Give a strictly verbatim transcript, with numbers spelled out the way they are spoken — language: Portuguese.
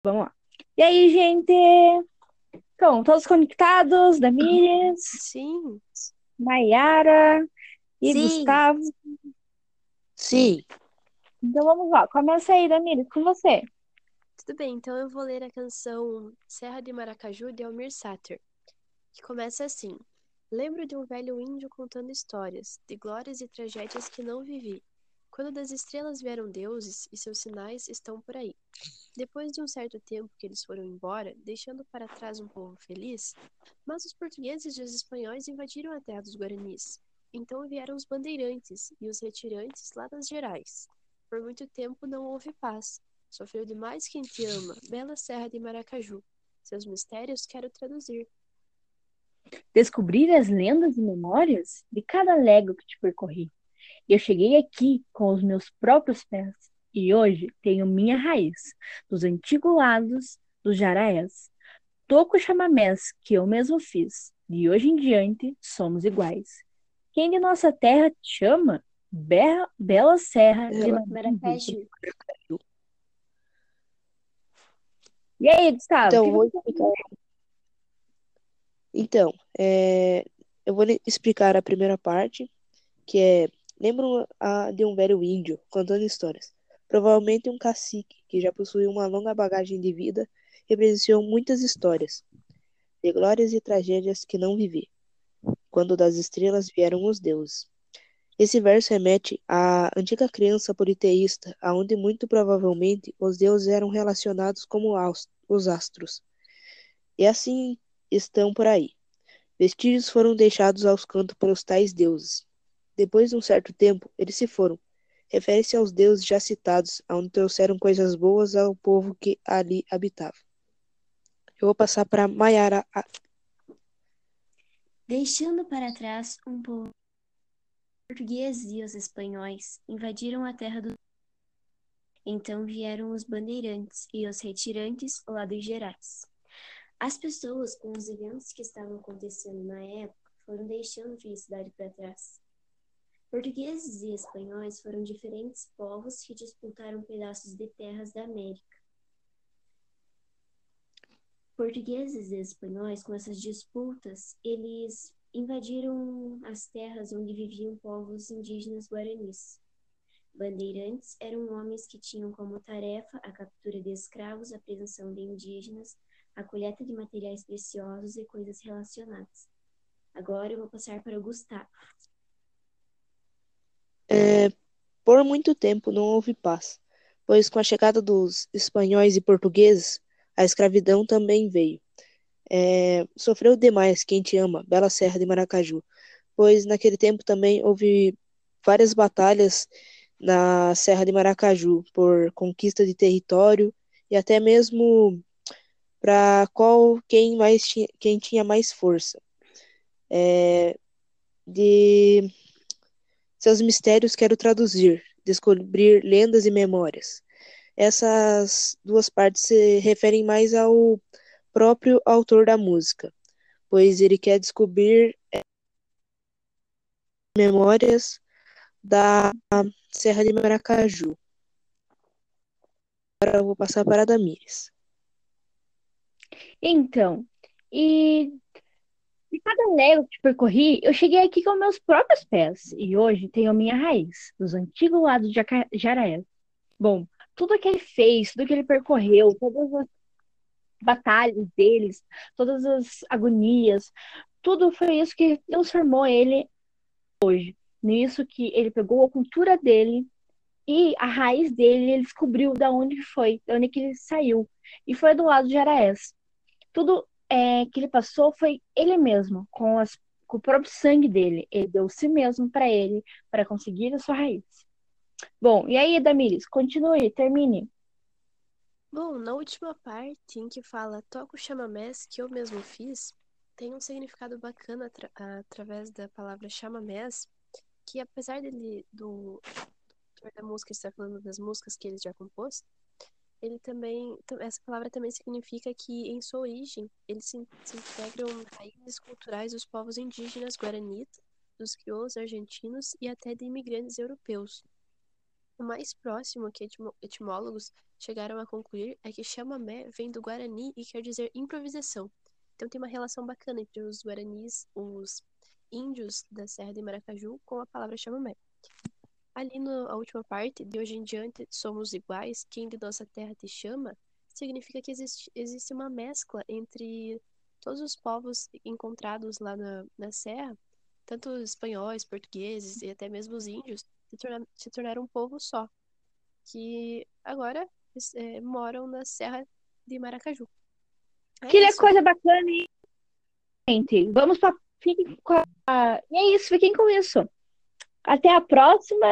Vamos lá. E aí, gente? Então, todos conectados? Damires, Sim, Nayara e sim. Gustavo. Sim, Então vamos lá. Começa aí, Damires, com você. Tudo bem, então eu vou ler a canção Serra de Maracaju de Almir Sater, que começa assim: Lembro de um velho índio contando histórias, de glórias e tragédias que não vivi. Quando das estrelas vieram deuses e seus sinais estão por aí. Depois de um certo tempo que eles foram embora, deixando para trás um povo feliz, mas os portugueses e os espanhóis invadiram a terra dos guaranis. Então vieram os bandeirantes e os retirantes lá das Gerais. Por muito tempo não houve paz. Sofreu demais quem te ama, bela serra de Maracaju. Seus mistérios quero traduzir. Descobrir as lendas e memórias de cada légua que te percorri. Eu cheguei aqui com os meus próprios pés. E hoje tenho minha raiz, dos antigos lados dos Jaraés. Toco chamamés que eu mesmo fiz. De hoje em diante somos iguais. Quem de nossa terra te chama? Berra, Bela Serra de ela. Maracaju. Maracaju. E aí, Gustavo, o Então, que eu vou você explicar. Então, é, eu vou lhe explicar a primeira parte, que é, lembro a, de um velho índio contando histórias. Provavelmente um cacique que já possui uma longa bagagem de vida e presenciou muitas histórias, de glórias e tragédias que não vivi, quando das estrelas vieram os deuses. Esse verso remete à antiga crença politeísta, aonde muito provavelmente os deuses eram relacionados como aus- os astros. E assim estão por aí. Vestígios foram deixados aos cantos pelos tais deuses. Depois de um certo tempo, eles se foram. Refere-se aos deuses já citados, aonde trouxeram coisas boas ao povo que ali habitava. Eu vou passar para Maiara. a- Deixando para trás um povo português e os espanhóis invadiram a terra do. Então vieram os bandeirantes e os retirantes lá dos Gerais. As pessoas com os eventos que estavam acontecendo na época foram deixando a felicidade para trás. Portugueses e espanhóis foram diferentes povos que disputaram pedaços de terras da América. Portugueses e espanhóis, com essas disputas, eles invadiram as terras onde viviam povos indígenas guaranis. Bandeirantes eram homens que tinham como tarefa a captura de escravos, a apreensão de indígenas, a coleta de materiais preciosos e coisas relacionadas. Agora eu vou passar para o Gustavo. É, por muito tempo não houve paz, pois com a chegada dos espanhóis e portugueses, a escravidão também veio. É, sofreu demais quem te ama, Bela Serra de Maracaju, pois naquele tempo também houve várias batalhas na Serra de Maracaju por conquista de território e até mesmo para qual quem mais ti- quem tinha mais força. É, de seus mistérios quero traduzir, descobrir lendas e memórias. Essas duas partes se referem mais ao próprio autor da música, pois ele quer descobrir memórias da Serra de Maracaju. Agora eu vou passar para a Damires. Então, e de cada légua que percorri, eu cheguei aqui com meus próprios pés. E hoje tenho minha raiz, dos antigos lados de Jaca- Jaraé. Bom, tudo que ele fez, tudo que ele percorreu, todas as batalhas deles, todas as agonias, tudo foi isso que transformou ele nisso, que ele pegou a cultura dele e a raiz dele, ele descobriu da onde que foi, da onde que ele saiu. E foi do lado de Araés. Tudo é, que ele passou foi ele mesmo, com, as, com o próprio sangue dele. Ele deu si mesmo para ele, para conseguir a sua raiz. Bom, e aí, Damires, continue, termine. Bom, na última parte em que fala toco chamamés que eu mesmo fiz, tem um significado bacana atra- através da palavra chamamés, que apesar dele, do autor da música estar falando das músicas que ele já compôs, ele também, tam- essa palavra também significa que em sua origem eles se, se integram raízes culturais dos povos indígenas guaranis, dos crioulos argentinos e até de imigrantes europeus. O mais próximo que etimo- etimólogos chegaram a concluir é que chamamé vem do Guarani e quer dizer improvisação. Então tem uma relação bacana entre os guaranis, os índios da Serra de Maracaju, com a palavra chamamé. Ali na última parte, de hoje em diante somos iguais, quem de nossa terra te chama, significa que existe, existe uma mescla entre todos os povos encontrados lá na, na Serra, tanto os espanhóis, portugueses e até mesmo os índios, se, torna, se tornaram um povo só, que agora é, moram na Serra de Maracaju. É Que isso. coisa bacana, hein, gente? Vamos para. Fiquem com a... E é isso, fiquem com isso. Até a próxima.